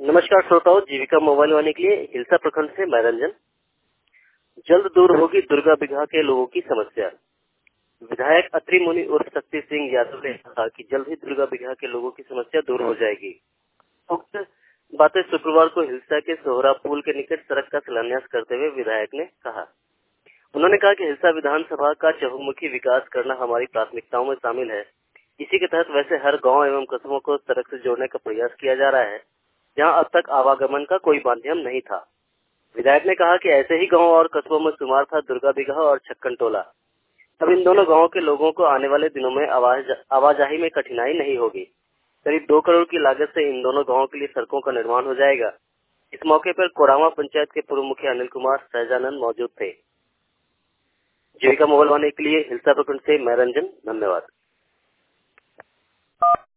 नमस्कार श्रोताओं, जीविका मोबाइल वाणी के लिए हिलसा प्रखंड से मैं रंजन। जल्द दूर होगी दुर्गा बिगहा के लोगों की समस्या। विधायक अत्रि मुनि उर्फ शक्ति सिंह यादव ने कहा कि जल्द ही दुर्गा बिगहा के लोगों की समस्या दूर हो जाएगी। उक्त बातें शुक्रवार को हिलसा के सोहरा पुल के निकट सड़क का शिलान्यास करते हुए विधायक ने कहा। उन्होंने कहा कि हिलसा विधानसभा का चहुमुखी विकास करना हमारी प्राथमिकताओं में शामिल है। इसी के तहत वैसे हर गाँव एवं कस्बों को सड़क से जोड़ने का प्रयास किया जा रहा है, जहां अब तक आवागमन का कोई माध्यम नहीं था। विधायक ने कहा कि ऐसे ही गांव और कस्बों में शुमार था दुर्गा बिगहा और छक्कन टोला। अब इन दोनों गांवों के लोगों को आने वाले दिनों में आवाजाही में कठिनाई नहीं होगी। करीब 2 करोड़ की लागत से इन दोनों गांवों के लिए सड़कों का निर्माण हो जाएगा। इस मौके पर कोरामा पंचायत के पूर्व मुखिया अनिल कुमार सहजानंद मौजूद थे। जीविका मोबाइल वाणी के लिए हिलसा प्रखंड से मैं रंजन। धन्यवाद।